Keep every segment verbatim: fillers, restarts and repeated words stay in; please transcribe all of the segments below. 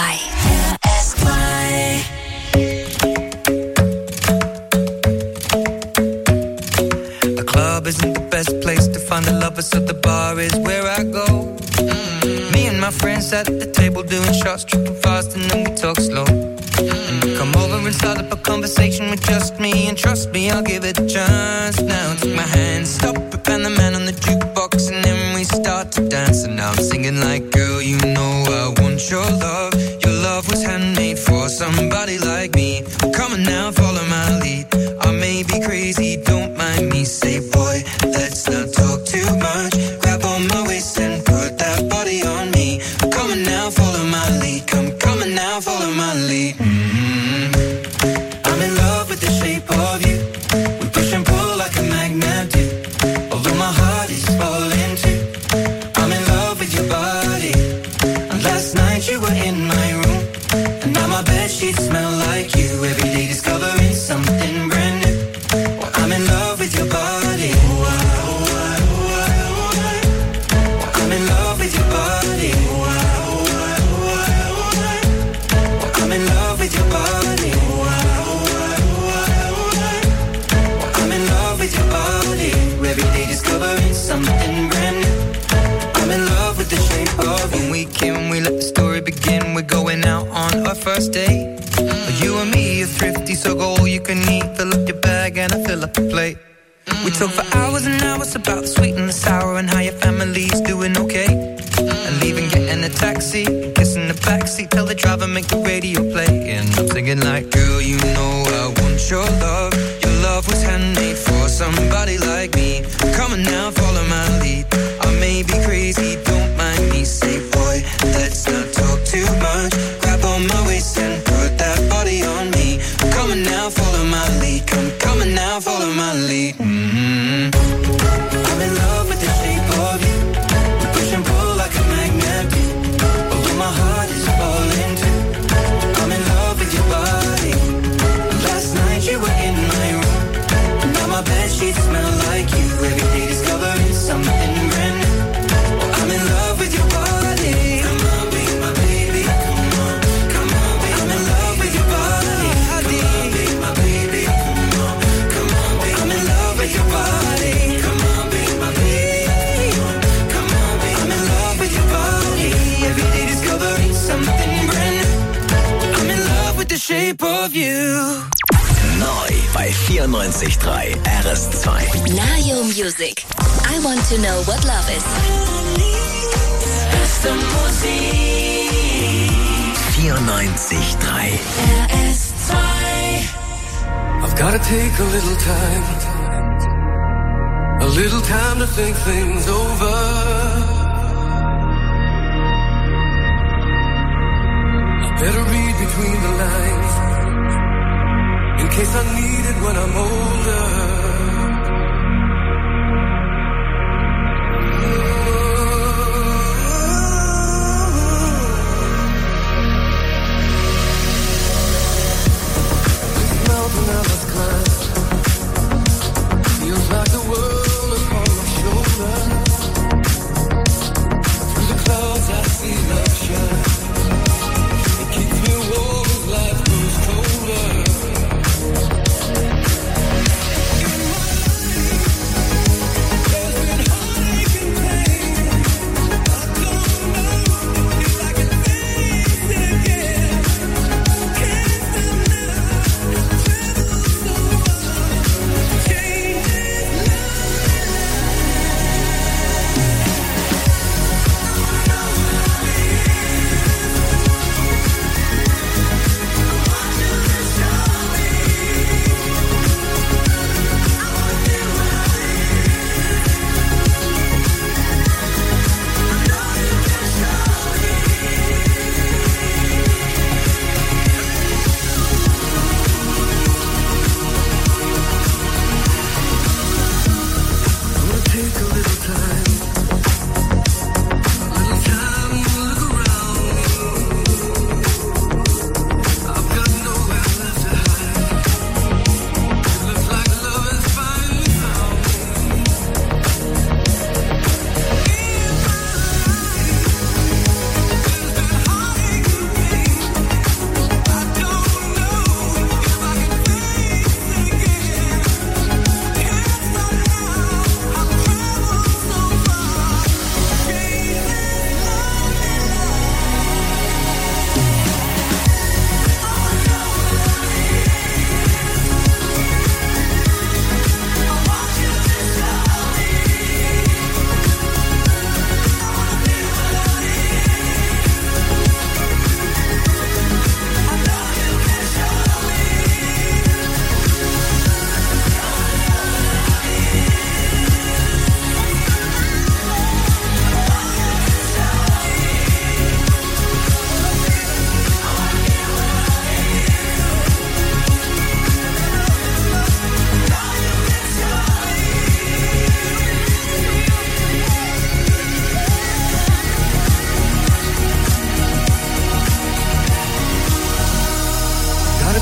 zwei. R S zwei. A club isn't the best place to find the lovers, so the bar is where I go. Mm-hmm. Me and my friends at the table doing shots, tripping fast, and then we talk slow. Mm-hmm. Come over and start up a conversation with just me, and trust me, I'll give it a chance. Now take my hand, stop it, and the man on the jukebox, and then we start to dance. And now I'm singing like, girl, you know I want your love. Your love was handmade for somebody like me. Come on now, follow my lead. I may be crazy, don't mind me. Say, boy, let's not talk too much. Grab on my waist and put that body on me. Come on now, follow my lead. Come, come on now, follow my lead. Mm-hmm. I'm in love with the shape of you. We push and pull like a magnet do. Although my heart is falling too. I'm in love with your body. And last night you were in my room, and now my bedsheets smell like you. Every day discovering something brand new. Well, I'm in love with your body. I'm in love with your body. I'm in love with your body. I'm in love with your body. Every day discovering something brand new. I'm in love with the shape of you. When we came, we let the story begin. We're going out on our first date. Mm-hmm. You and me are thrifty, so go all you can eat. Fill up your bag and I fill up the plate. Mm-hmm. We talk for hours and hours about the sweet and the sour and how your family's doing okay. Mm-hmm. And leaving, getting a taxi, kissing the backseat, tell the driver make the radio play. And I'm singing like, girl, you know I want your love. Your love was handmade for somebody like me. Come on now, follow my lead. I may be crazy, don't mind me. Say, boy, let's not talk too much. Grab on my waist and put that body on me. Come on now, follow my lead. Come, come on now, follow my lead. Mm-hmm. I'm in love with the shape of you. We push and pull like a magnet do. Although my heart is falling too. I'm in love with your body. Last night you were in my room, and now my bedsheets smell like you. Every day discovering something brand new. Well, I'm in love with your body. Come on, be my baby. Come on, come on, be. I'm in love with your body. Come on, be my baby. Come on, come on, be. I'm in love with your body. Come on, be my baby. Come on, be. I'm in love with your body. Every day discovering something brand new. I'm in love with the shape of you. Neu bei vierundneunzig Komma drei R S zwei. Nayo Music. I want to know what love is. Beste Musik. vierundneunzig Komma drei R S zwei. I've gotta take a little time, a little time to think things over. I better read between the lines, in case I need it when I'm older. Feels like the world upon my shoulder. Through the clouds I see love shine. It keeps me warm as life grows colder. Even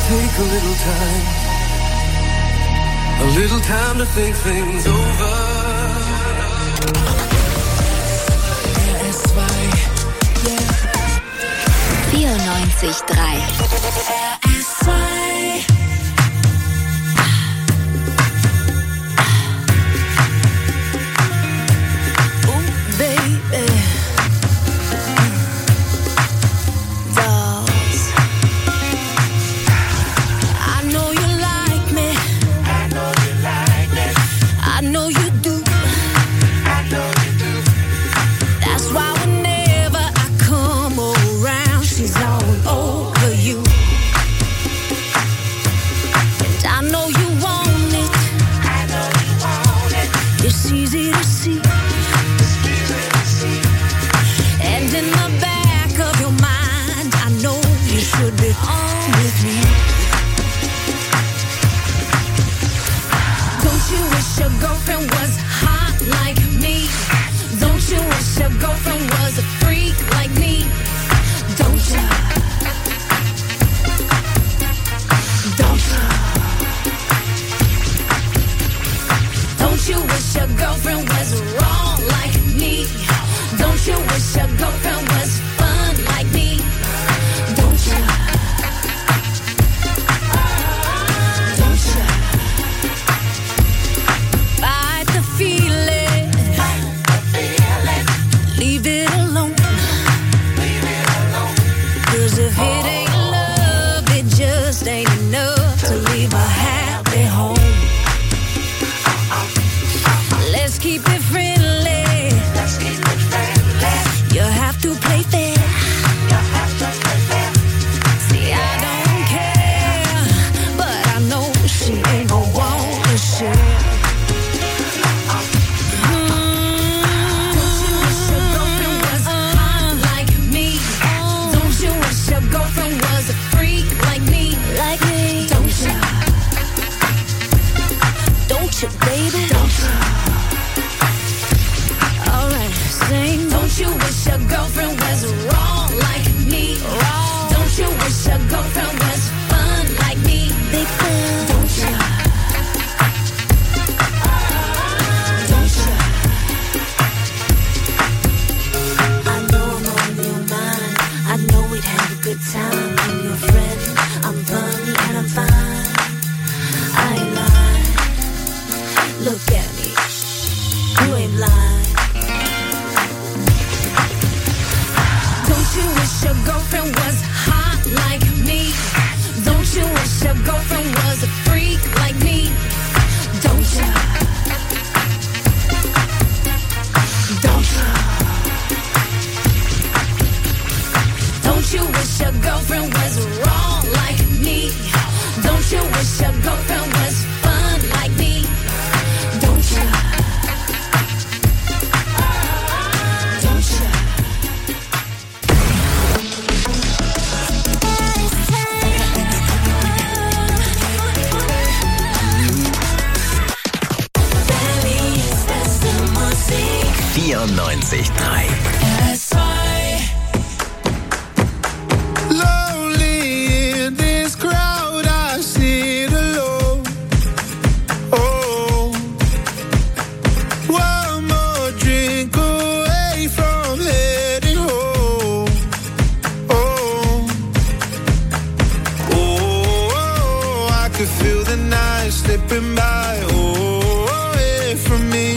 take a little time, a little time to think things over. R S zwei, yeah. vierundneunzig Komma drei R S zwei. Oh, baby. Dolls. I know you like me. I know you like me. I know you do. I know you do. That's why whenever I come around, she's all over you. And I know you want it. I know you want it. It's easy to see. It's easy to see. And in the back of your mind, I know you should be on with me. Don't you wish your girlfriend was hot like me? Don't you wish your girlfriend was a freak like me? Don't you? Don't you? Don't you wish your girlfriend was wrong like me? Don't you wish your girlfriend was fun like me? Don't you? Don't you? Fight the feeling. Leave it alone. Cause if it ain't love, it just ain't enough to leave a happy home. Let's keep it friendly. Let's keep it friendly. You have to play fair. You have to play fair. See, I don't care, but I know she ain't gon' wanna share. Don't you wish your girlfriend was hot like me? Don't you wish your girlfriend was a freak like me? Like me? Don't you? Don't you, baby? Don't you? Alright, sing. Don't you wish your girlfriend was wrong like me? Wrong. Don't you wish your girlfriend was fun like me? Big fun. Don't you? Don't you? I know I'm on your mind. I know we'd have a good time. I'm your friend. I'm fun and I'm fine. I ain't lying. Look at me. You ain't lying. Don't you wish your girlfriend was hot like me? Don't you wish your girlfriend was a freak like me? Don't you? Don't you? Don't you wish your girlfriend was wrong like me? Don't you wish your girlfriend was fun like me? Don't you? Don't you? vierundneunzig Komma drei R S zwei. Lonely in this crowd, I sit alone. Oh, one more drink away from heading home. Oh, oh, I could feel the night slipping by. Oh, away from me.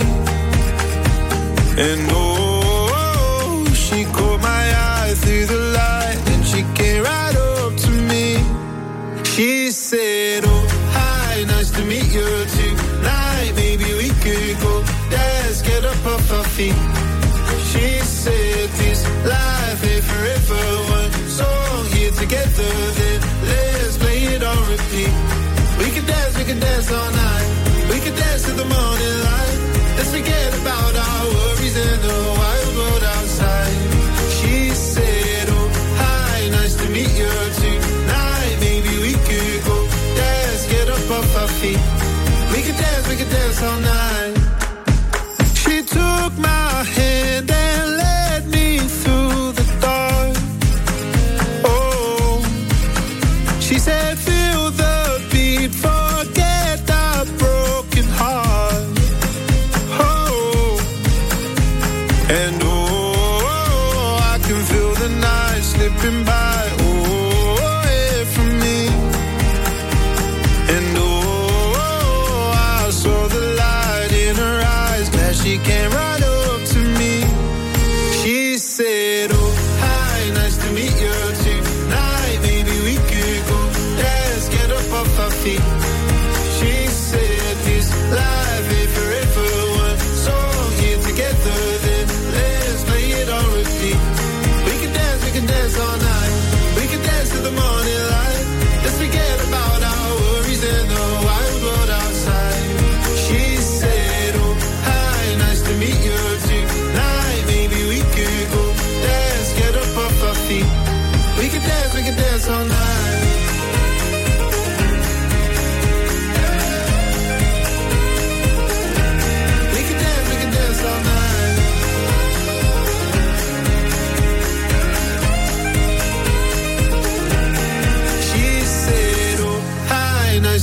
And oh, she caught my eye through the light, and she came right up to me. She said, oh, hi, nice to meet you tonight. Maybe we could go dance, get up off our feet. She said, this life ain't forever. One song here together, then let's play it on repeat. We can dance, we can dance all night. We can dance till the morning light. Let's forget about our worries and the wild world outside. She said, oh, hi, nice to meet you tonight. Maybe we could go dance, get up off our feet. We could dance, we could dance all night. She took my hand and led me through the dark. Oh, she said, feel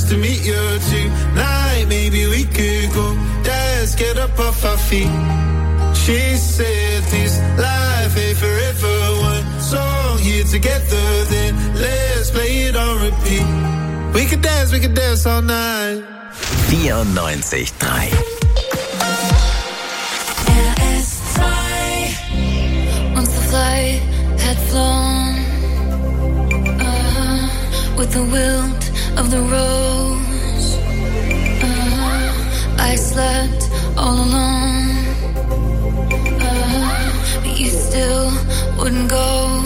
to meet you tonight. Maybe we could go dance, get up off our feet. She said this life ain't forever. One song here together, then let's play it on repeat. We could dance, we could dance all night. vierundneunzig Komma drei R S zwei. Once the flight had flown, uh, with the wilt of the rose, uh, I slept all alone, uh, but you still wouldn't go.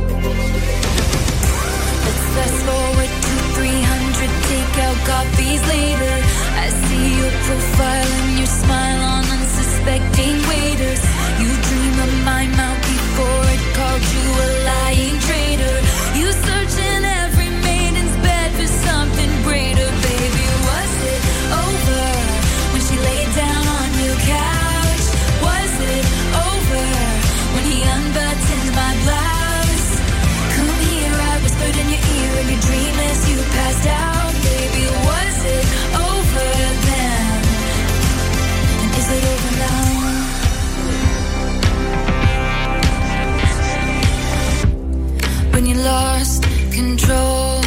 Let's fast forward to three hundred takeout copies later. I see your profile and your smile on unsuspecting waiters. You dream of my mouth before it called you a lying traitor. You search in every maiden's bed for something greater. Baby, was it over when she laid down on your couch? Was it over when he unbuttoned my blouse? Come here, I whispered in your ear in your dream as you passed out. Baby, was it over then? And is it over now? When you lost control,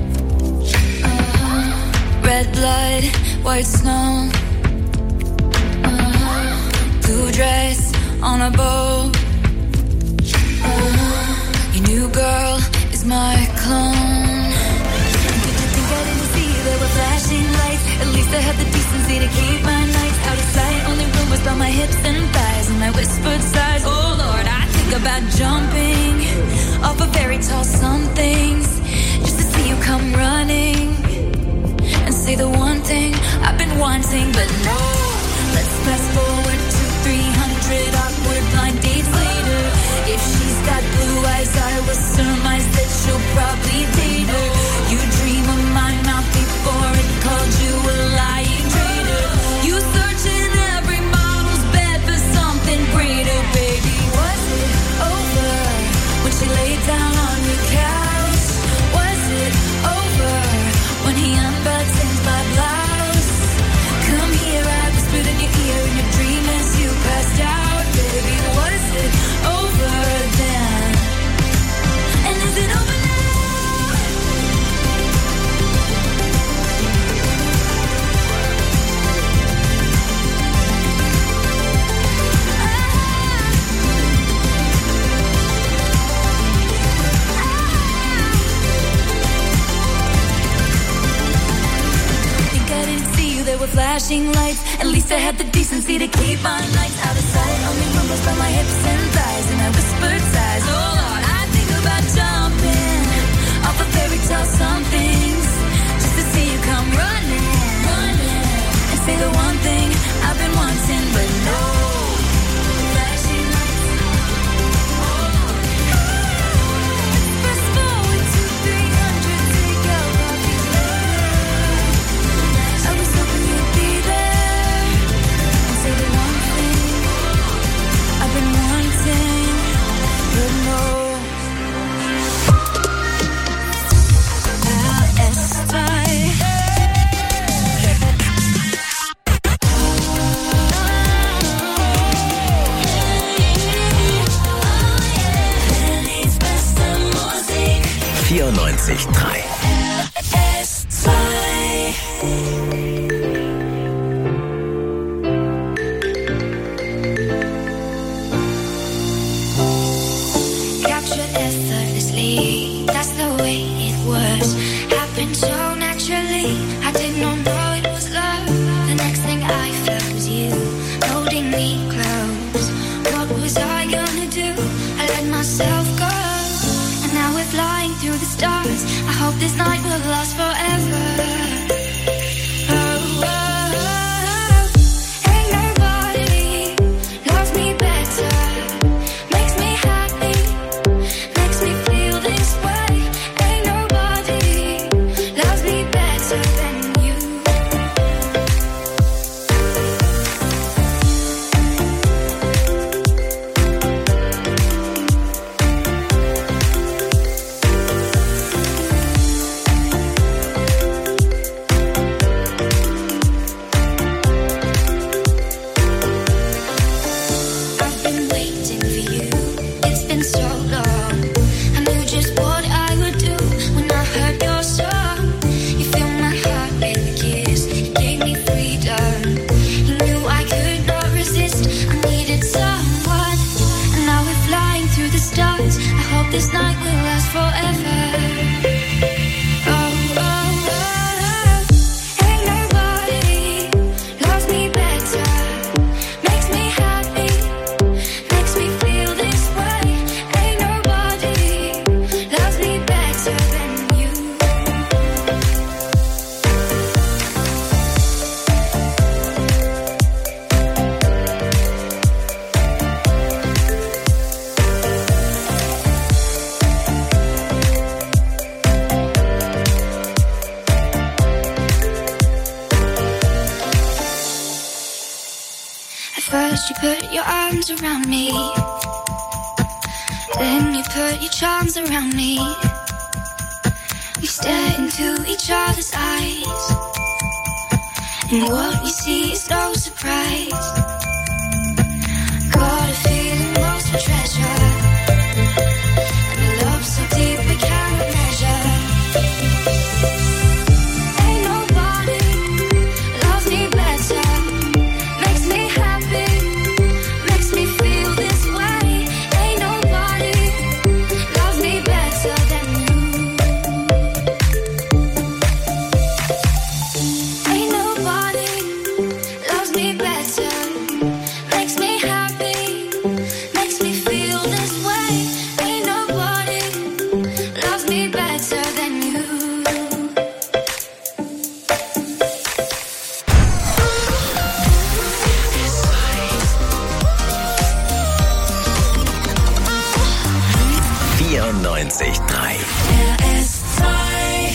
uh, red blood, white snow, uh, blue dress on a boat, uh, your new girl is my clone. Did you think I didn't see there were flashing lights? At least I had the decency to keep my nights out of sight. Only rumors about my hips and thighs and my whispered sighs. Oh Lord, I think about jumping off a very tall somethings just to see you come running and say the one thing I've been wanting. But no, let's fast forward to three hundred awkward blind dates later. If she's got blue eyes, I will surmise that she'll probably date her. You dream of my mouth before it called you a lying traitor. You search in every model's bed for something greater. Baby, was it over when she laid down on your couch? Was it over when he unbuttoned my blouse? Come here, I whispered in your ear in your dream as you passed out. Baby, was it over then? And is it over now? There were flashing lights. At least I had the decency to keep my nights out of sight. Only rumbles by my hips and thighs and I whispered sighs. Oh Lord, I think about jumping off a fairy tale somethings just to see you come running, running and say the one thing I've been wanting. But no flashing lights. Oh Lord, fast forward to three hundred takeout coffees later. I was hoping you'd be there and say the one thing I've been wanting, but no. R S zwei. Berlins beste Musik. vierundneunzig Komma drei R S zwei. Captured effortlessly, that's the way it was. Happened so naturally, I did not know it was love. The next thing I felt was you, holding me close. What was I gonna do? I let myself go. And now we're flying through the stars. I hope this night will last forever. Oh, oh, oh. Ain't nobody loves me better. Makes me happy, makes me feel this way. Ain't nobody loves me better than you. First you put your arms around me, then you put your charms around me. We stare into each other's eyes, and what you see is no surprise. Got a feeling lost for treasure, and a love so deep we cannot measure. Ain't nobody loves me better, makes me happy, makes me feel this way. Ain't nobody loves me better than you. Ain't nobody loves me better, makes me happy, makes me feel this way. Ain't nobody loves me better than you. vierundneunzig Komma drei. R S zwei.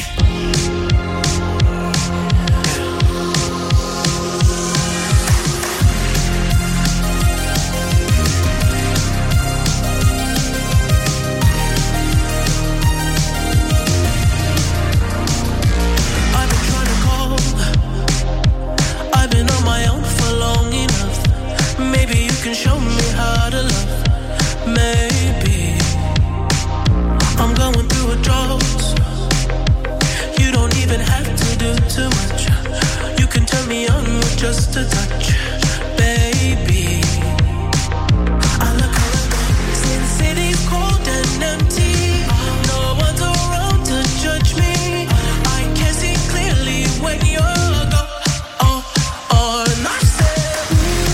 I've been trying to call. I've been on my own for long enough. Maybe you can show me how to love. Maybe I'm going through a drought. You don't even have to do too much. You can turn me on with just a touch, baby. I look around, since city's cold and empty. No one's around to judge me. I can see clearly when you're gone. Oh, oh, and I said,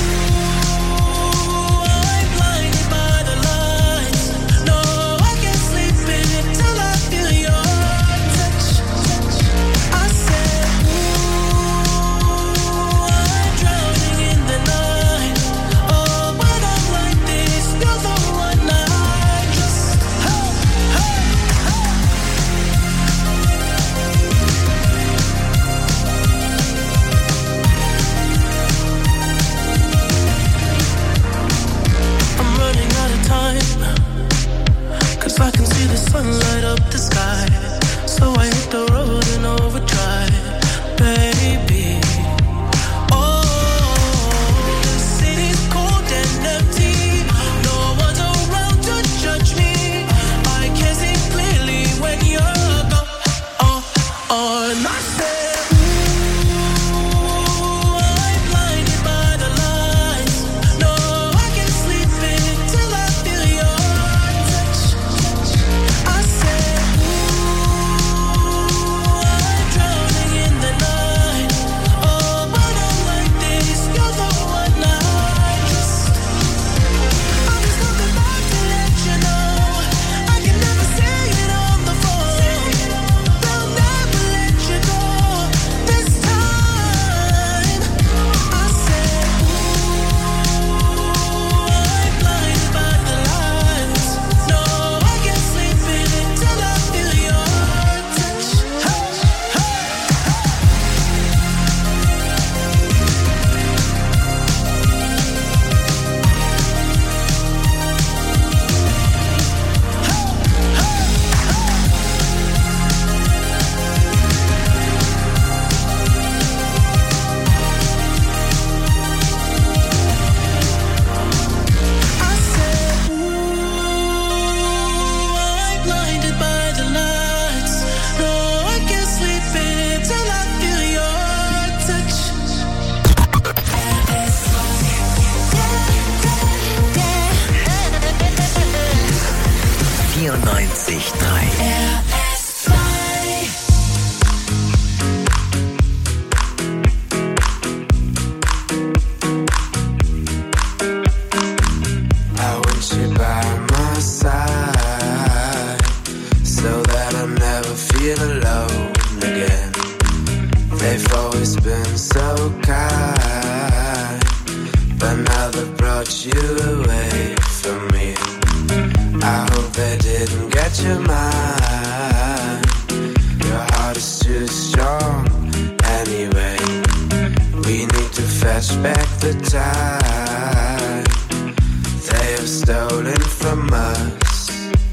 ooh, I'm blinded by the lights. No, I can't sleep in it till I feel your touch. I said, ooh, I'm drowning in the night. Oh, when I'm like this, you're the one I trust. Hey, hey, hey. I'm running out of time, 'cause I can see the sun light up the sky. So I hit the road in overdrive, baby. Oh, the city's cold and empty. No one's around to judge me. I can see clearly when you're gone. Oh, oh, and I said, ooh, I'm blinded by the lights. No, I can't sleep in it till I feel your touch. I said, ooh, I'm drowning in the night. Oh, when I'm like this, you're the one I trust. I'm just coming back to let you know I can never say it on the phone. They'll never let you go this time. I said, ooh, I'm blinded by the lights. No, I can't sleep in it till I feel your touch. Hey, hey, I said, ooh, I'm blinded by the lights. No, I can't sleep in it till I feel your touch. vierundneunzig Komma drei. R S zwei. I want you by my side, so that I never feel alone again. They've always been so kind, but now they've brought you away from me. I hope they didn't get your mind. Your heart is too strong anyway. We need to fetch back the time. stolen from us.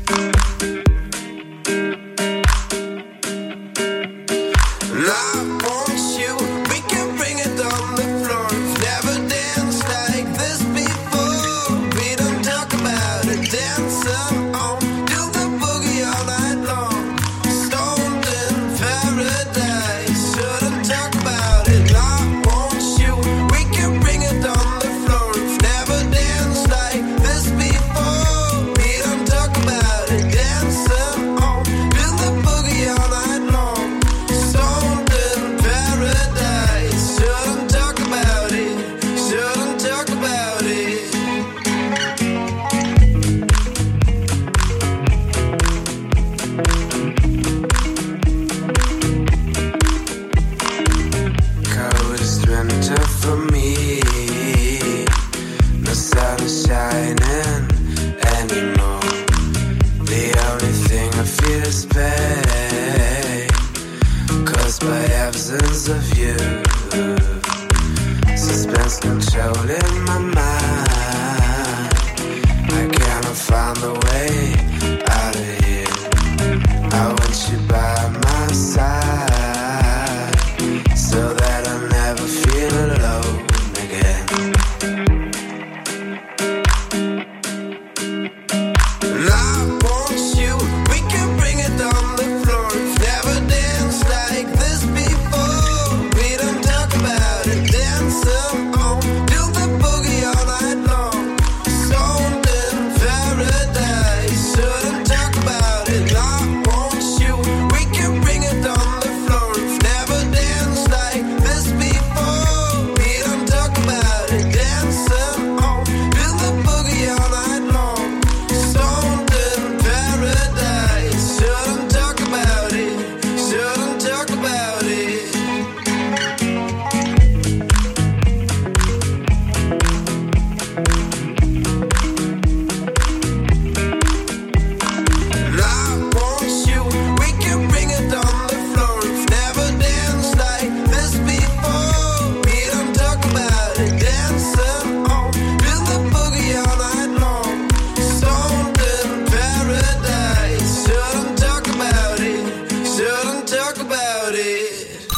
And I want you, we can bring it on the floor. We've never danced like this before. We don't talk about it, dancing on, do the boogie all night long. Stoned in paradise, shouldn't talk about it. I want you, we can bring it on the floor. We've never danced like this before. We don't talk about it, dancing on, do the boogie all night long. Stoned in paradise, shouldn't talk about it, shouldn't talk about it. Coldest winter for me. No sun is shining anymore. The only thing I feel is pain, caused by absence of you. Suspense controlling my mind. I cannot find a way out of here. I want you by my side, so that I'll never feel alone again. And I want you, we can bring it on the floor. We've never danced like this before. We don't talk about it, dancing on, do the boogie all night long. Stoned in paradise, shouldn't talk about it. I want you, we can bring it on the floor. We've never danced like this before. We don't talk about it, dancing on, do the boogie all night long. Stoned in paradise, shouldn't talk about it, shouldn't talk about it. And I want you, we can bring it on the floor. We've never danced like this before. We don't talk about it, dancing on, do the boogie all night long. Stoned in paradise, shouldn't talk about it, shouldn't talk about it.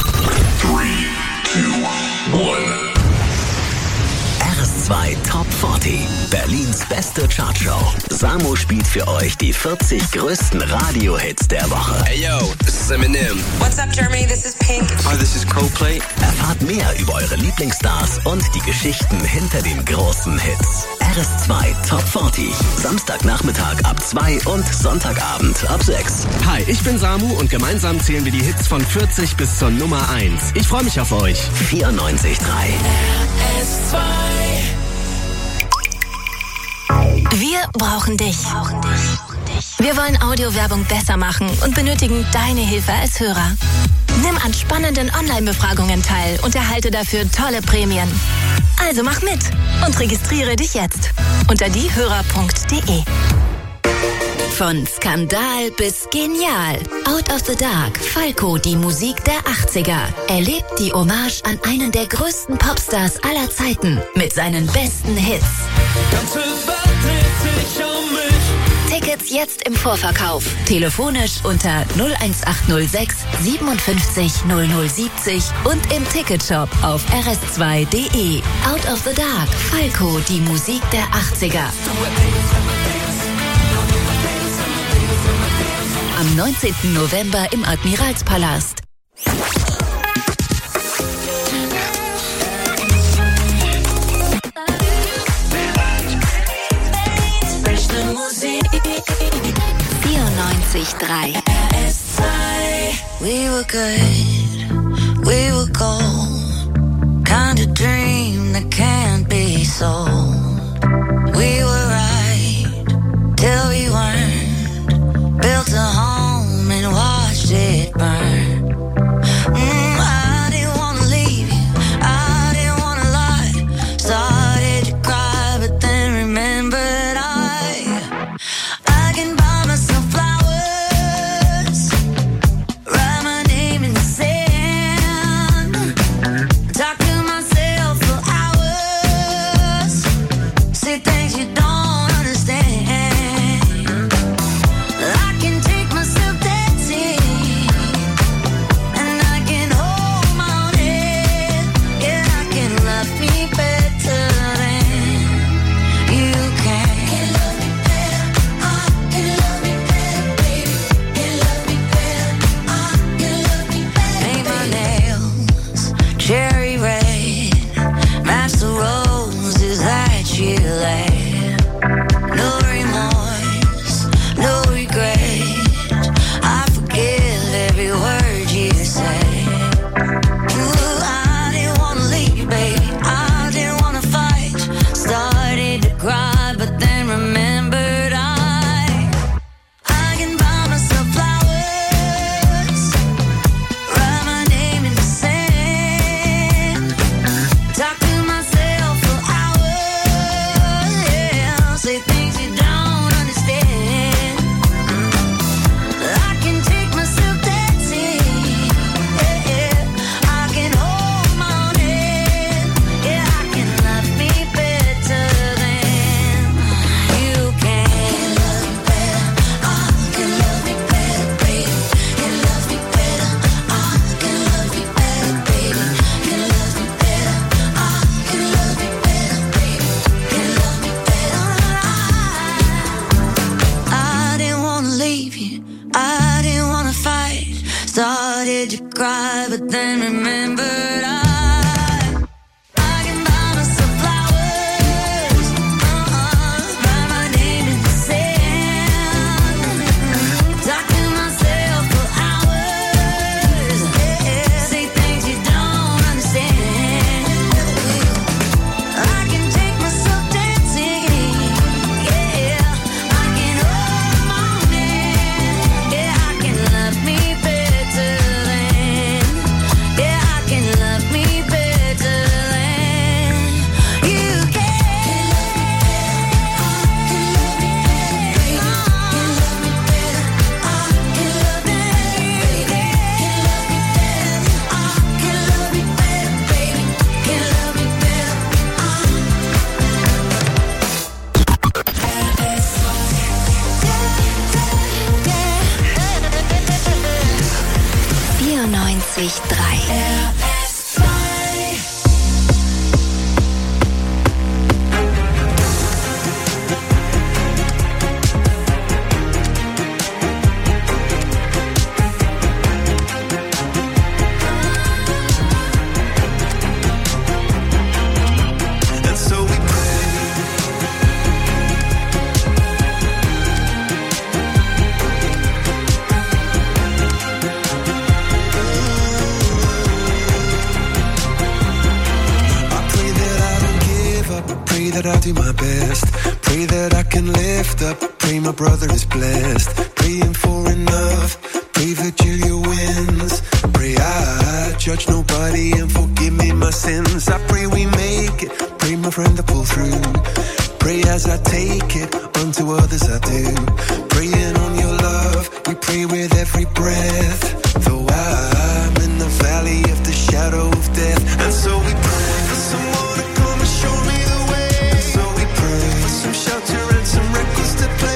R S zwei Top vierzig, Berlins beste Chartshow. Samu spielt für euch die vierzig größten Radiohits der Woche. Hey yo, this is Eminem. What's up, Germany? This is Pink. Hi, this is Coldplay. Erfahrt mehr über eure Lieblingsstars und die Geschichten hinter den großen Hits. R S zwei Top vierzig, Samstagnachmittag ab zwei und Sonntagabend ab sechs. Hi, ich bin Samu und gemeinsam zählen wir die Hits von vierzig bis zur Nummer eins. Ich freue mich auf euch. vierundneunzig Komma drei. S zwei. Wir brauchen dich. Wir wollen Audiowerbung besser machen und benötigen deine Hilfe als Hörer. Nimm an spannenden Online-Befragungen teil und erhalte dafür tolle Prämien. Also mach mit und registriere dich jetzt unter diehörer punkt de. Von Skandal bis genial. Out of the Dark, Falco, die Musik der achtziger. Erlebt die Hommage an einen der größten Popstars aller Zeiten mit seinen besten Hits. Tickets jetzt im Vorverkauf. Telefonisch unter null eins acht null sechs siebenundfünfzig null null siebzig und im Ticketshop auf r s zwei punkt de. Out of the Dark, Falco, die Musik der achtziger. Am neunzehnten November im Admiralspalast. vierundneunzig Komma drei. We were good, we were gold. Kind of dream that can't be sold. We were right till we weren't. Built a home and watched it burn. Mm, I didn't wanna leave you, I didn't wanna lie. Started to cry, but then remembered I I can buy myself flowers, write my name in the sand, talk to myself for hours, say things you don't Started to cry, but then remembered I brother is blessed, praying for enough, pray Virgilia wins, pray I judge nobody and forgive me my sins, I pray we make it, pray my friend to pull through, pray as I take it, unto others I do, praying on your love, we pray with every breath, though I'm in the valley of the shadow of death, and so we pray for someone to come and show me the way, and so we pray for some shelter and some records to play.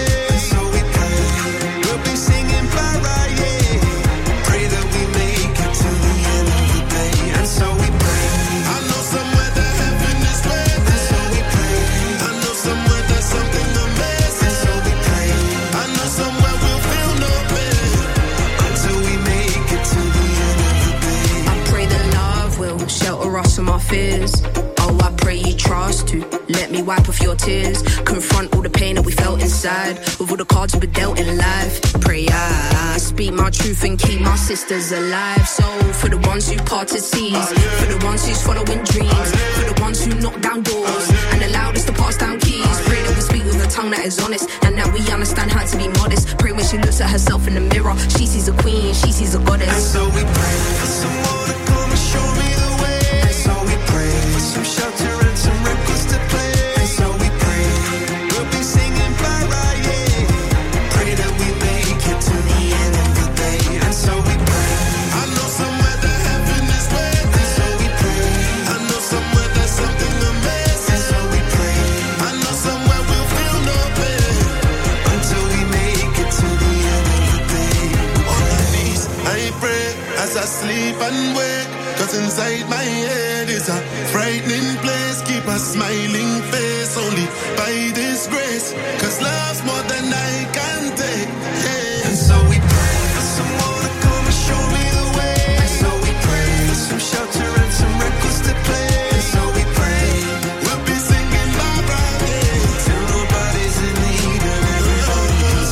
Fears. Oh, I pray you trust to let me wipe off your tears. Confront all the pain that we felt inside with all the cards we were dealt in life. Pray I speak my truth and keep my sisters alive. So for the ones who parted seas, for the ones who's following dreams, for the ones who knock down doors and allowed us to pass down keys. Pray that we speak with a tongue that is honest and that we understand how to be modest. Pray when she looks at herself in the mirror, she sees a queen, she sees a goddess. And so we pray for someone to come and show me the way. For some shelter and some records to play. And so we pray, we'll be singing bye-bye, yeah. Pray that we make it to the end of the day. And so we pray, I know somewhere that heaven is waiting. And so we pray, I know somewhere there's something amazing. And so we pray, I know somewhere we'll feel no pain until we make it to the end of the day. On my knees, I pray as I sleep and wake. Cause inside my head is a frightening place. Keep a smiling face only by this grace. Cause love's more than I can take, yeah. And so we pray for someone to come and show me the way. And so we pray for some shelter and some records to play. And so we pray, we'll be singing bye-bye, yeah. Till nobody's in need and everybody's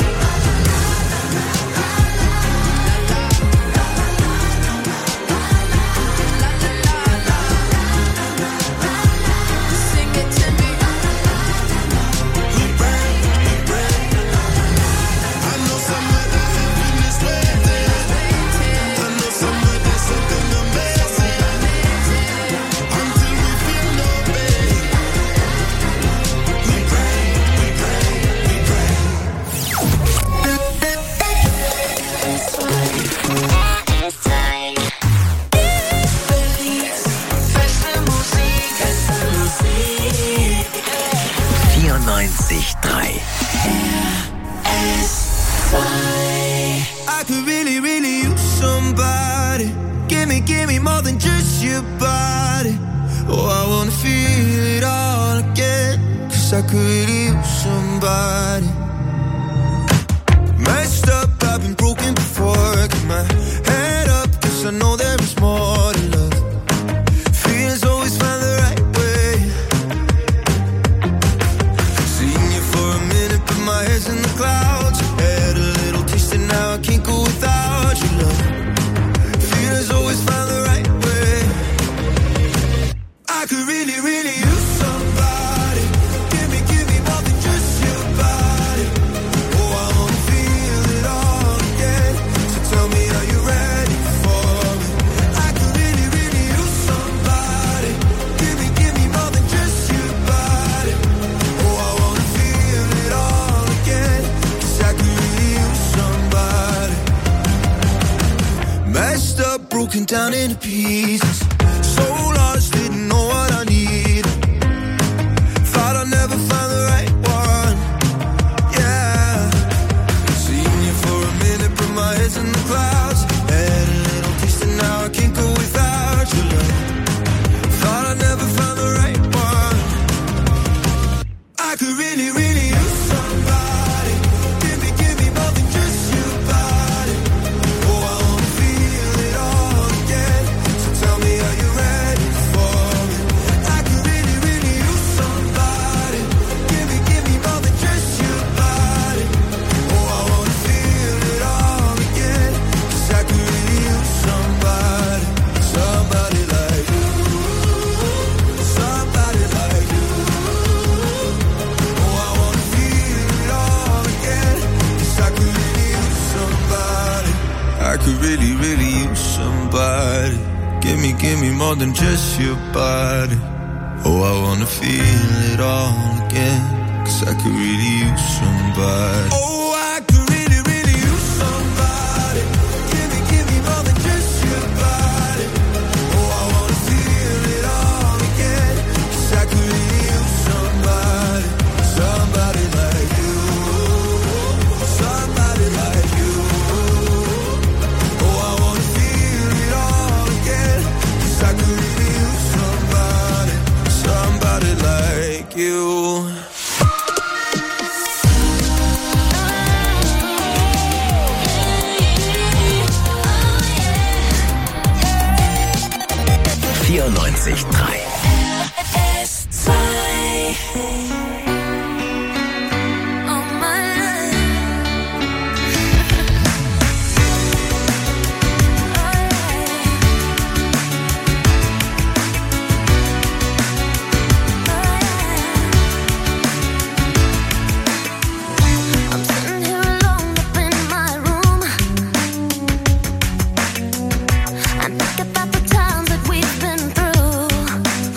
vierundneunzig Komma drei. I could really, really use somebody. Give me, give me more than just your body. Oh, I wanna feel it all again. Cause I could really use somebody. Messed up, I I've been broken before. Keep my head up, cause I know there is more to love. Feelings always find the right way. Seen you for a minute, but my head's in the clouds. Had a little taste and now I can't go without you, love. Feelings always find the right way. I could really, really use somebody. Give me, give me more than just your body. Oh, I wanna feel it all again. So tell me, are you ready for me? I could really, really use somebody. Give me, give me more than just your body. Oh, I wanna feel it all again. Cause I could really use somebody. Messed up, broken down into pieces. So lost, didn't know what I needed. Thought I'd never find the right one. Yeah. Seen you for a minute, but my head's in the clouds. Had a little taste and now I can't go without your love. Thought I'd never find the right one. I could really, really use somebody. Give me, give me more than just your body. Oh, I wanna feel it all again. So tell me, are you ready for me? I could really, really use somebody. Give me, give me more than just your body. Oh, I wanna feel it all again. Cause I could really use somebody. Somebody like you. Somebody like you. Oh, I wanna feel it all again. Cause I could really use somebody. I could really, really use somebody. Give me, give me more than just your body. Oh, I wanna feel it all again. Cause I could really use somebody. Oh, I could really, really use somebody. Give me, give me more than just your body. Oh, I wanna feel it all again. Cause I could really use somebody. Somebody like you. Somebody like you. Oh, I wanna feel it all again. Cause I could really use somebody. Somebody like you. vierundneunzig Komma drei. I'm sitting here alone up in my room. I think about the times that we've been through.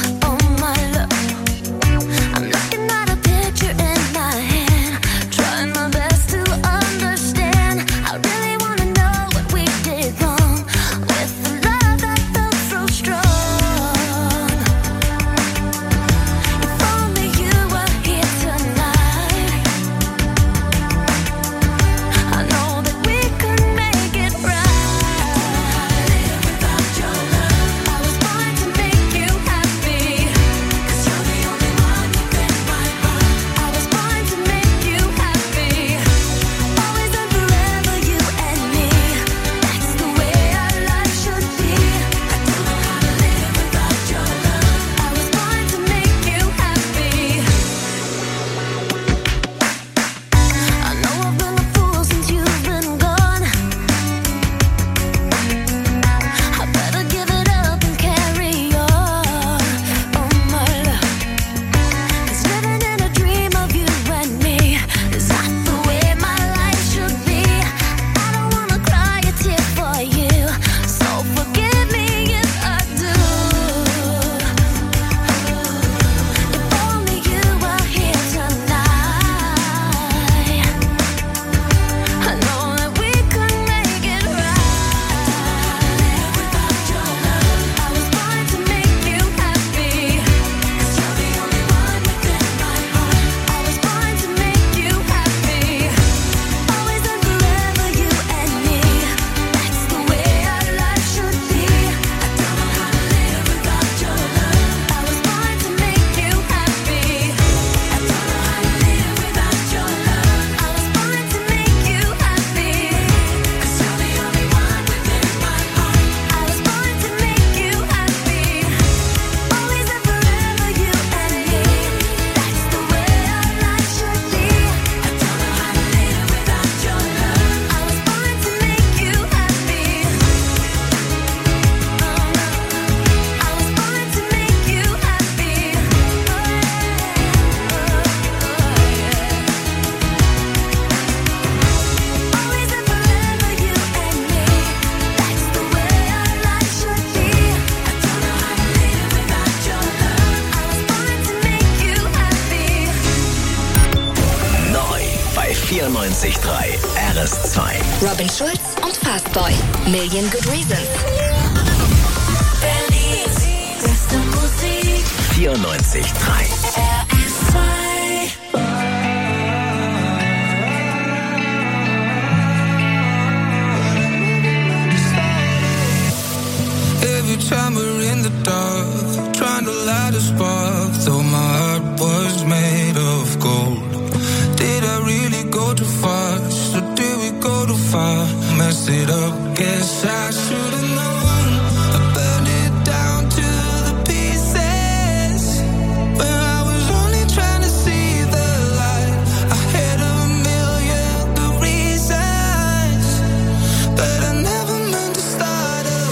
vierundneunzig Komma drei R S zwei. Robin Schulz und Fastboy. Million Good Reasons. Berlins beste Musik. vierundneunzig Komma drei R S zwei. Every time we're in the dark, trying to light a spark, though my heart was made of gold. Did I really go too fast, or did we go too far? Messed it up, guess I should've known. I burned it down to the pieces, when I was only trying to see the light. I had a million good reasons, but I never meant to start a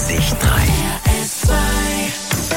vierundneunzig Komma drei. R S zwei.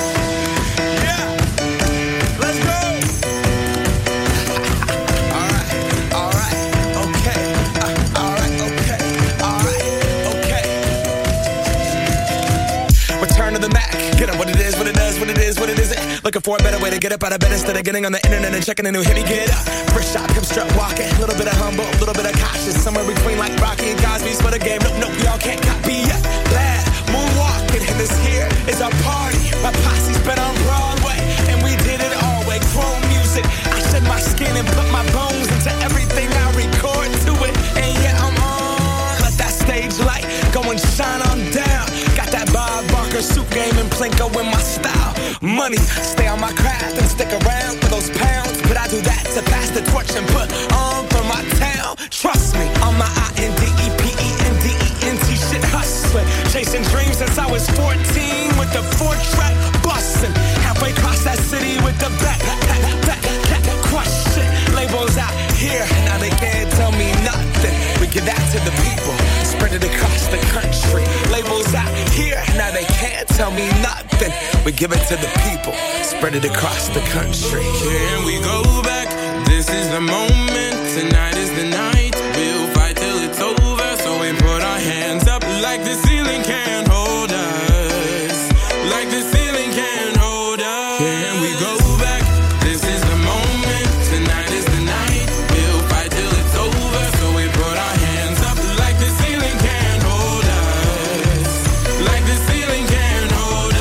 Looking for a better way to get up out of bed instead of getting on the internet and checking a new hit. Me get up, first shot, come strut walking. A little bit of humble, a little bit of cautious. Somewhere between like Rocky and Cosby's for the game. Nope, nope, y'all can't copy yet. Bad moonwalking, and this here is our party. My posse's been on Broadway, and we did it all way. Chrome music, I shed my skin and put my bones into everything I record to it. And yeah, I'm on. Let that stage light go and shine on down. Got that Bob Barker suit game and Plinko in my style. Money, stay on my craft and stick around for those pounds. But I do that to pass the torch and put on for my town. Trust me, on my I N D E P E N D E N T shit hustling. Chasing dreams since I was fourteen with the four track bustin'. Halfway across that city with the back, back, back, back, crush shit. Labels out here, now they can't tell me nothing. We give that to the people, spread it across the country. Labels out here, now they can't tell me nothing. We give it to the people, spread it across the country. Can we go back? This is the moment, tonight is the night. We'll fight till it's over, so we put our hands up like the ceiling can't hold us. Like the ceiling can't hold us. Can we go back? This is the moment, tonight is the night. We'll fight till it's over, so we put our hands up like the ceiling can't hold us. Like the ceiling can't hold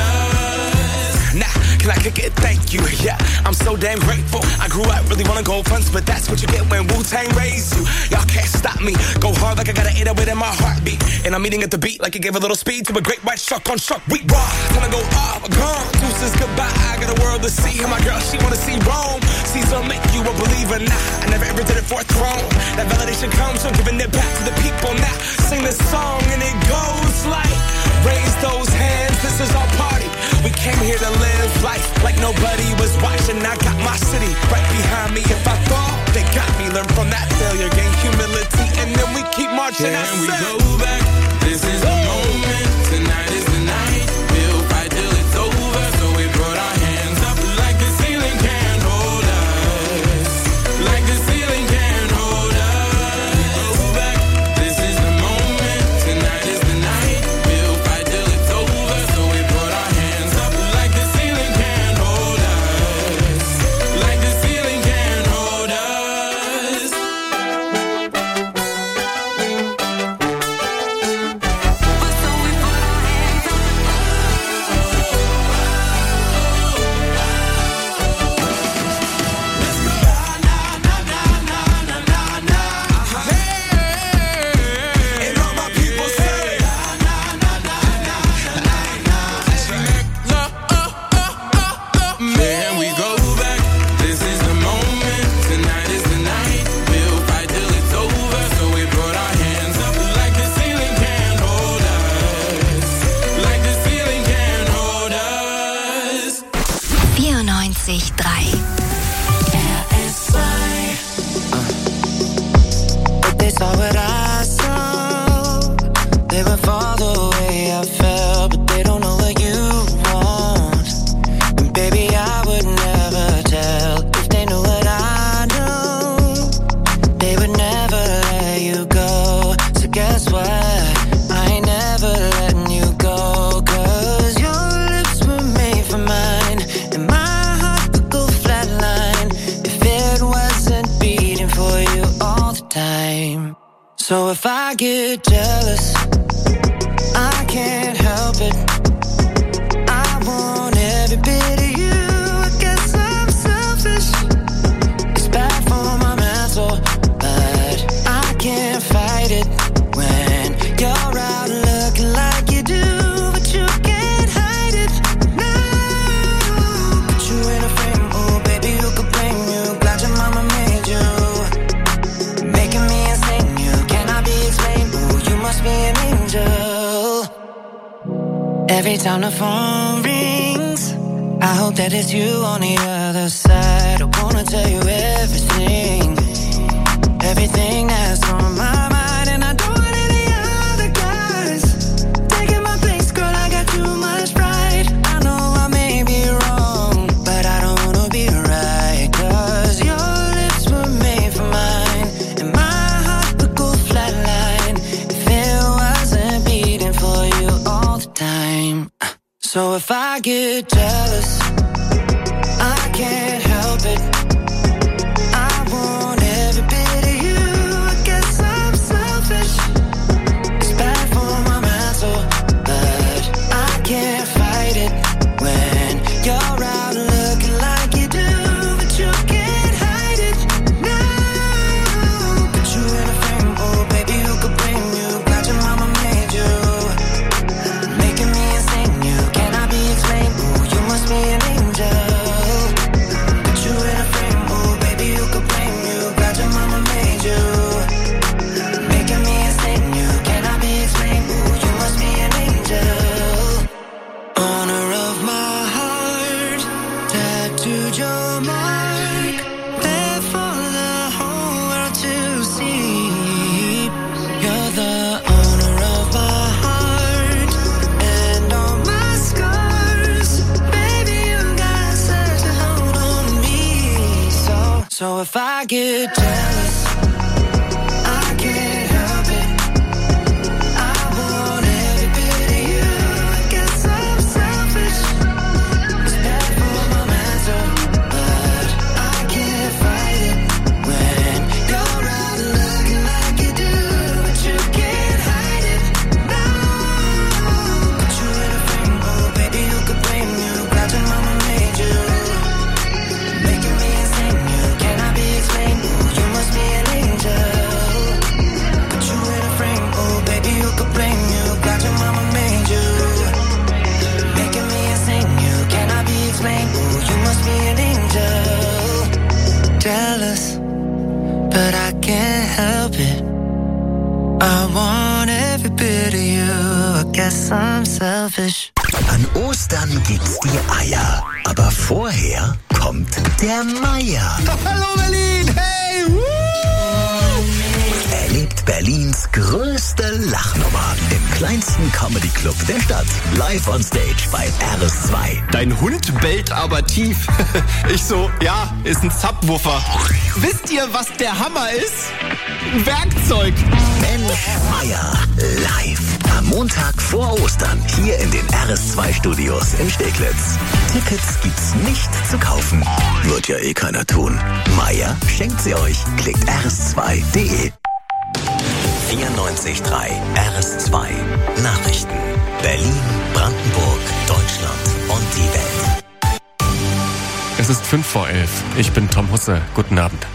us. Nah, can I kick it? Thank you, yeah. I'm so damn grateful. I grew up really wanna go fronts, but that's what you get when Wu-Tang raised you. Y'all can't stop me. Go hard like I got an eight oh eight in my heartbeat. And I'm eating at the beat like it gave a little speed to a great white shark on shark. We raw, gonna go off, gone. Deuces goodbye, I got a world to see. And my girl, she wanna see Rome. Caesar make you a believer, nah. I never ever did it for a throne. That validation comes from giving it back to the people now. Sing this song and it goes like, raise those hands, this is our party. We came here to live life like nobody was watching. I got my city right behind me. If I fall, they got me. Learn from that failure, gain humility, and then we keep marching. Can we go back? This is the moment. Tonight is the night. We'll fight till it's over. So we put our hands up like the ceiling can't hold us. Like the ceiling can't hold us. Go back. This is the moment. Tonight is the night. We'll fight till it's over. So we put our hands up like the ceiling can't hold us. Like the ceiling can't hold us. Can we go back? This is the moment. Tonight is the night. We'll fight till it's over. So we put our hands up like the ceiling can't hold us. Like the ceiling can't hold us. vierundneunzig Komma drei. R S zwei. But they saw what I saw. They would fall the way I felt, but they don't know what you want. And baby, I would never tell if they knew what I know. They would never let you go. So guess what? I ain't never letting you go. Cause your lips were made for mine, and my heart would go flatline if it wasn't beating for you all the time. So if I get jealous, I can't help it. I want every bit of you. I guess I'm selfish. It's bad for my mental, but I can't fight it when you're out looking like you do, but you can't hide it. No, put you in a frame, oh baby, who could blame you? Glad your mama made you, making me insane. You cannot be explained. Oh, you must be an angel. Every time the phone rings, I hope that it's you on the other side. I wanna tell you everything, everything that's on my mind. And I don't want any other guys taking my place, girl, I got So if I get jealous, I can't help it. I want every bit of you. I guess I'm selfish. It's bad for my mental, but I can't fight it when you're out looking like you do, but you can't hide it. No, put you in a frame, oh baby, who could blame you? Glad your mama made you, making me insane. You cannot be explained. Ooh, you must be an angel. Put you in a frame, oh baby, who could blame you? Glad your mama made you, making me insane. You cannot be explained. Ooh, you must be an angel. Owner of my heart, tattooed your mark, there for the whole world to see. You're the owner of my heart and all my scars. Baby, you got such a hold on me. So, so if I get jealous, I can't help it. I want every bit of you. I guess I'm selfish. It's bad for my mental, but I can't fight it when you're out looking like you do, but you can't hide it. No, put you in a frame, oh baby, who could blame you? Glad your mama made you, making me insane. You cannot be explained. Ooh, you must be an angel. Put you in a frame, oh baby, who could blame you? Glad your mama made you, making me insane. You cannot be explained. Ooh, you must be an angel. Jealous, but I can't help it. I want every bit of you. I guess I'm selfish. An Ostern gibt's die Eier. Aber vorher kommt der Meier. Hallo Berlin, hey! Woo! Erlebt Berlins größte Lachnummer im kleinsten Comedy-Club der Stadt. Live on Stage bei R S zwei. Dein Hund bellt aber tief. Ich so, ja, ist ein Subwoofer. Wisst ihr, was der Hammer ist? Ein Werkzeug. Mensch Meier live. Am Montag vor Ostern hier in den R S zwei Studios in Steglitz. Tickets gibt's nicht zu kaufen. Wird ja eh keiner tun. Meier schenkt sie euch. Klickt r s zwei punkt d e. vierundneunzig Komma drei R S zwei Nachrichten. Berlin, Brandenburg, Deutschland und die Welt. Es ist fünf vor elf. Ich bin Tom Husse. Guten Abend.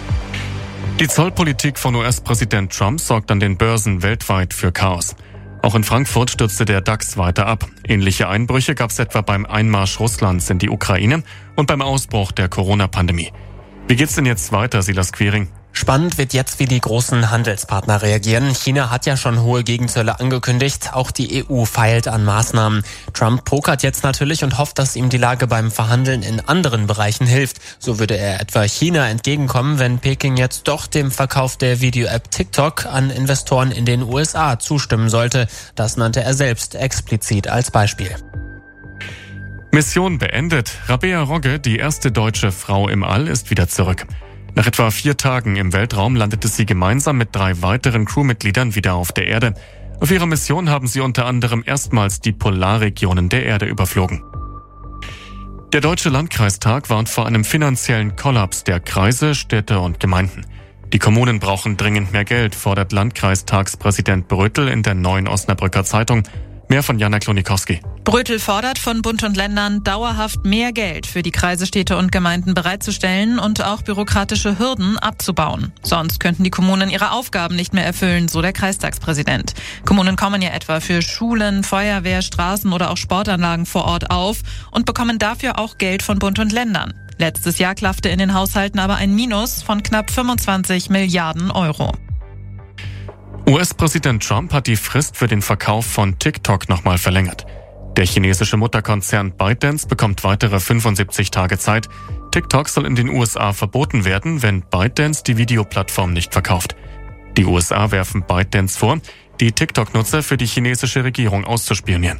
Die Zollpolitik von U S-Präsident Trump sorgt an den Börsen weltweit für Chaos. Auch in Frankfurt stürzte der DAX weiter ab. Ähnliche Einbrüche gab es etwa beim Einmarsch Russlands in die Ukraine und beim Ausbruch der Corona-Pandemie. Wie geht's denn jetzt weiter, Silas Quiring? Spannend wird jetzt, wie die großen Handelspartner reagieren. China hat ja schon hohe Gegenzölle angekündigt. Auch die E U feilt an Maßnahmen. Trump pokert jetzt natürlich und hofft, dass ihm die Lage beim Verhandeln in anderen Bereichen hilft. So würde er etwa China entgegenkommen, wenn Peking jetzt doch dem Verkauf der Video-App TikTok an Investoren in den U S A zustimmen sollte. Das nannte er selbst explizit als Beispiel. Mission beendet. Rabea Rogge, die erste deutsche Frau im All, ist wieder zurück. Nach etwa vier Tagen im Weltraum landete sie gemeinsam mit drei weiteren Crewmitgliedern wieder auf der Erde. Auf ihrer Mission haben sie unter anderem erstmals die Polarregionen der Erde überflogen. Der Deutsche Landkreistag warnt vor einem finanziellen Kollaps der Kreise, Städte und Gemeinden. Die Kommunen brauchen dringend mehr Geld, fordert Landkreistagspräsident Brötel in der Neuen Osnabrücker Zeitung. Mehr von Jana Klonikowski. Brötel fordert von Bund und Ländern dauerhaft mehr Geld für die Kreise, Städte und Gemeinden bereitzustellen und auch bürokratische Hürden abzubauen. Sonst könnten die Kommunen ihre Aufgaben nicht mehr erfüllen, so der Kreistagspräsident. Kommunen kommen ja etwa für Schulen, Feuerwehr, Straßen oder auch Sportanlagen vor Ort auf und bekommen dafür auch Geld von Bund und Ländern. Letztes Jahr klaffte in den Haushalten aber ein Minus von knapp fünfundzwanzig Milliarden Euro. U S-Präsident Trump hat die Frist für den Verkauf von TikTok nochmal verlängert. Der chinesische Mutterkonzern ByteDance bekommt weitere fünfundsiebzig Tage Zeit. TikTok soll in den U S A verboten werden, wenn ByteDance die Videoplattform nicht verkauft. Die U S A werfen ByteDance vor, die TikTok-Nutzer für die chinesische Regierung auszuspionieren.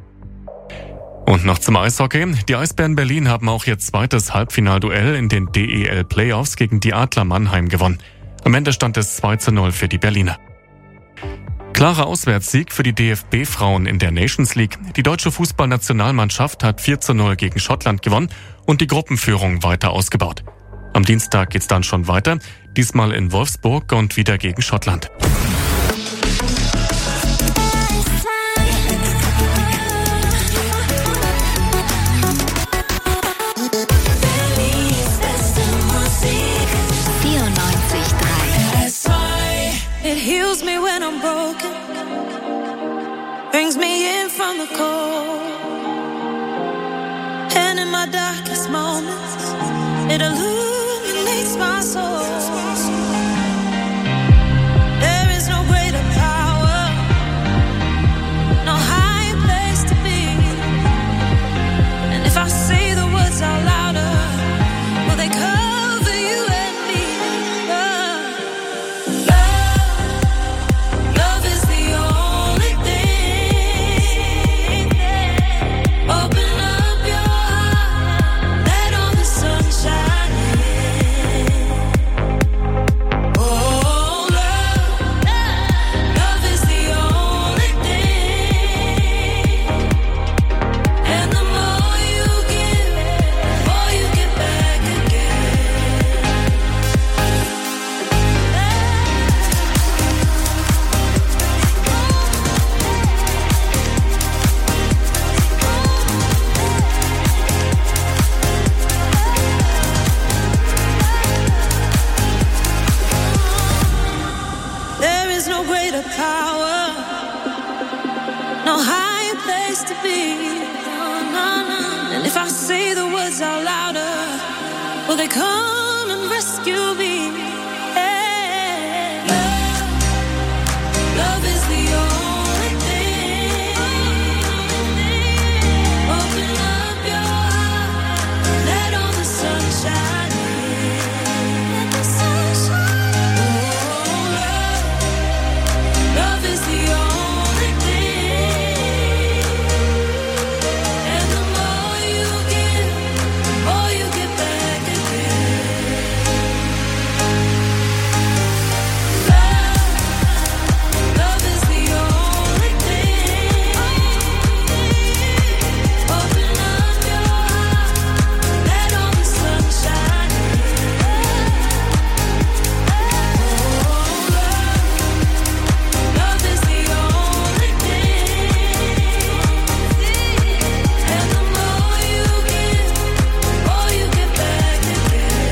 Und noch zum Eishockey. Die Eisbären Berlin haben auch ihr zweites Halbfinalduell in den D E L-Playoffs gegen die Adler Mannheim gewonnen. Am Ende stand es zwei zu null für die Berliner. Klarer Auswärtssieg für die D F B-Frauen in der Nations League. Die deutsche Fußballnationalmannschaft hat vier zu null gegen Schottland gewonnen und die Gruppenführung weiter ausgebaut. Am Dienstag geht's dann schon weiter, diesmal in Wolfsburg und wieder gegen Schottland. It heals me when I'm broken, brings me in from the cold, and in my darkest moments, it illuminates my soul. There is no greater power, no higher place to be, and if I say the words out louder, will they cover you and me? Oh. Love is the only thing. Open up your heart, let all the sunshine in. Oh, love, love is the only thing. And the more you give, the more you get back again. There is no greater power, no higher place to be. No, no, no. And if I say the words out louder, will they come and rescue me? Yeah. Love, love is the only thing. Open up your heart, let all the sunshine in. Let the sunshine. Oh, love, love is the only thing. And the more you give, the more you get back again. Love, love is the only thing. Open up your heart, let all the sunshine in. Love is the only thing. And the more you give, the more you get back again.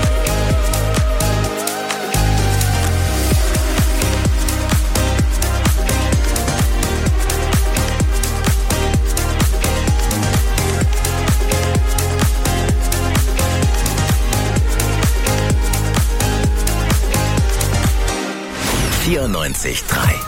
vierundneunzig Komma drei.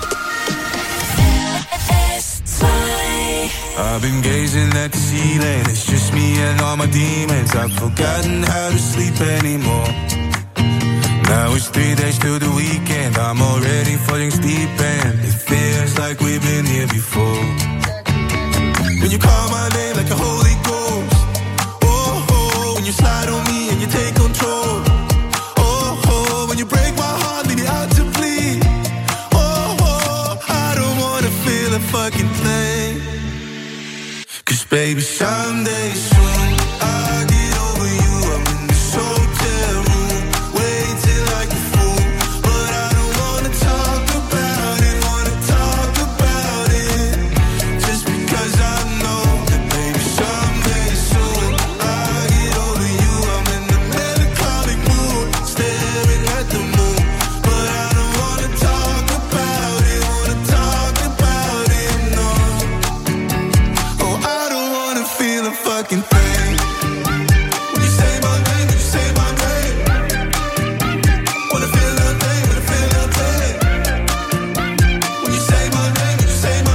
I've been gazing at the ceiling, it's just me and all my demons. I've forgotten how to sleep anymore. Now it's three days till the weekend, I'm already falling deep and it feels like we've been here before. When you call my name like a holy ghost, oh, oh, when you slide on me and you take control, oh, oh, when you break my heart, leave me out to bleed, oh, oh, I don't wanna feel a fucking thing. Cause baby, someday soon I'll get over you. I'm in this hotel room, waiting like a fool. But I don't wanna talk about it, wanna talk about it. Just because I know that baby, someday soon I'll get over you. I'm in the melancholic mood, staring at the moon. But I don't wanna talk about it, wanna talk about it, no. Oh, I don't wanna feel a fucking thing. When you say my name, when you say my name, wanna feel nothing, wanna feel nothing. When you say my name, when you say my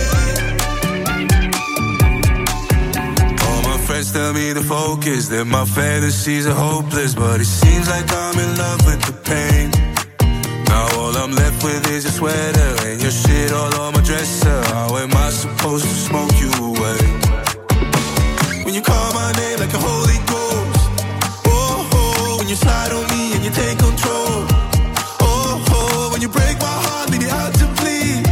name. All my friends tell me to focus, that my fantasies are hopeless, but it seems like I'm in love with the pain. Now all I'm left with is your sweater and your shit all on my dresser. How am I supposed to smoke you away? When you call my name like a holy ghost, oh, oh, when you slide on me and you take control, oh, oh, when you break my heart, leave me out to bleed,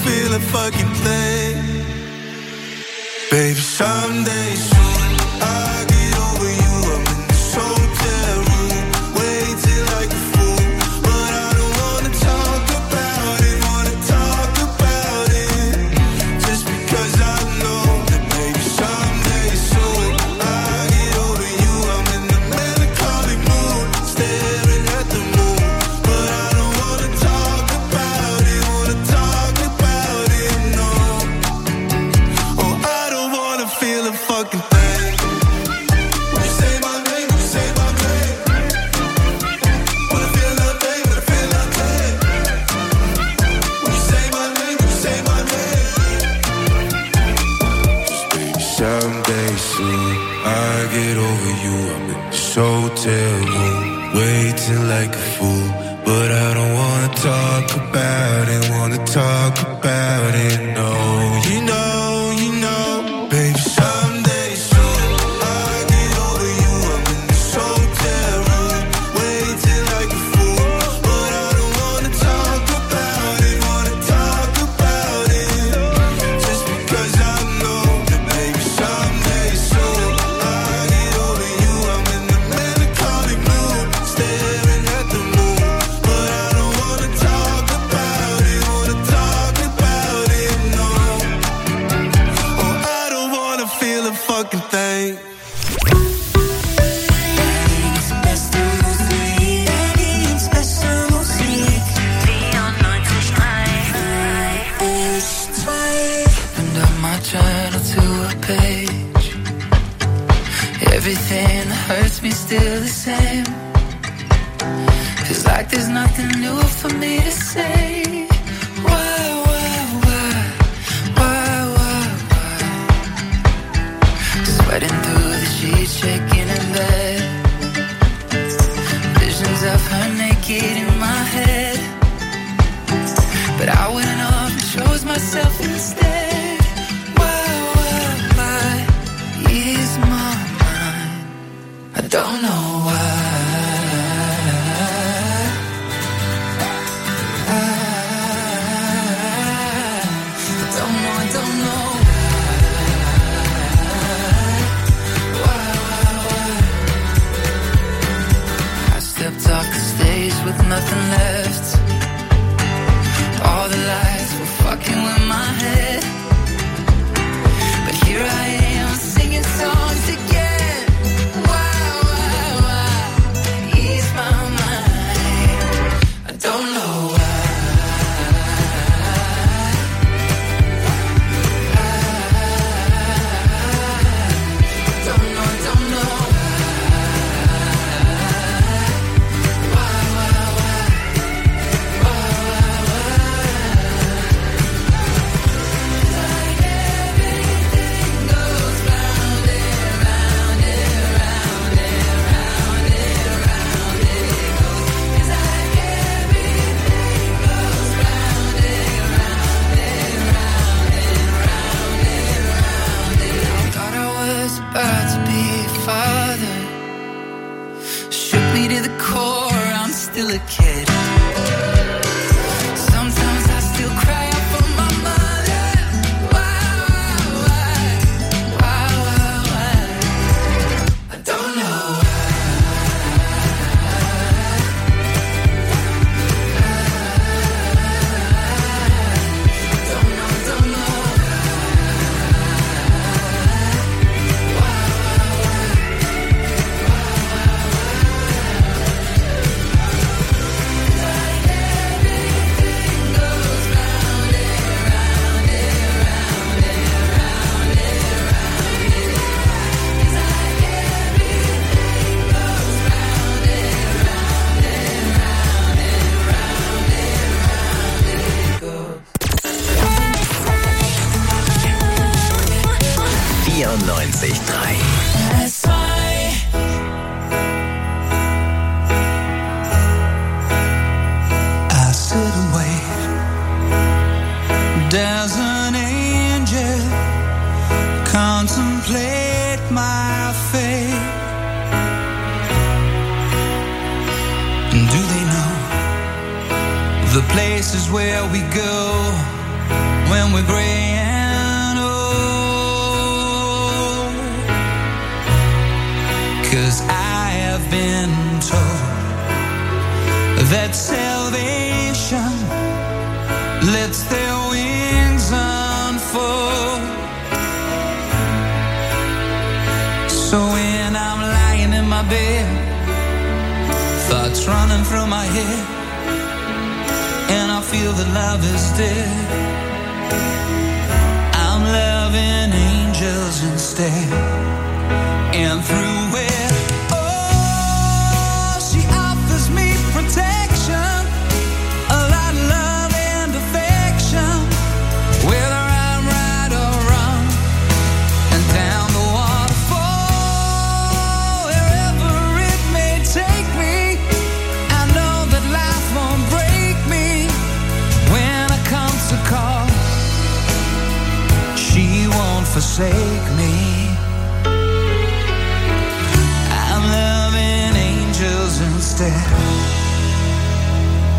feel a fucking thing. Baby, someday soon I'll get over you. I'm in this hotel room, waiting like a fool, but I don't wanna talk about it, wanna talk about it, just because I know that maybe someday soon I'll get over you. I'm in the melancholic mood, staring at the moon, but I don't wanna talk about it, wanna talk about it, no. Oh, I don't wanna feel a fucking thing. When you say my name, when you say my name, wanna feel nothing, wanna feel nothing. When you say my name, when you say my name, just baby, someday soon I'll get over you. I'm in this hotel room, waiting like a fool, but I don't wanna talk about it, wanna talk about it, no. You know, you know, baby, someday soon I'll get over you. I'm in this hotel room, waiting like a fool, but I don't wanna talk about it, wanna talk about it, just because I know that maybe someday soon I'll get over you. I'm in the melancholic mood, staring at the moon, but I don't wanna talk about it, wanna talk about it, no. Oh, I don't wanna feel a fucking thing. Opened up my journal to a page. Everything that hurts me still the same. Feels like there's nothing new for me to say. Why, why, why, why, why, why? Sweating through the sheets, shaking in bed. Visions of her naked in my head, but I went off and chose myself instead. Why, why, why is my mind? I don't know why. I, I don't know, I don't know why. Why, why, why? I stepped off the stage with nothing left. All the lights were fucking with my head, but here I am singing songs again. Why, why, why ease my mind? I don't know why. I don't know, I don't know why. Why, why, why? Why, why, why? Like everything goes round and round and round and round and round it goes. It's like everything goes round and round and round and round and round it. I thought I was about to be a father. Shook me to the core, I'm still a kid. Sometimes I still cry out for my mother. Why, why, why, why, why? I don't know why. I don't know, I don't know why. vierundneunzig Komma drei. I sit and wait. There's an angel contemplate my fate. And do they know the places where we go when we're gray and old. 'Cause I have been told that salvation lets their wings unfold. So when I'm lying in my bed, thoughts running through my head, and I feel that love is dead, I'm loving angels instead. And through it, oh, she offers me protection, a lot of love and affection, whether I'm right or wrong, and down the waterfall, wherever it may take me, I know that life won't break me when I come to call. She won't forsake me.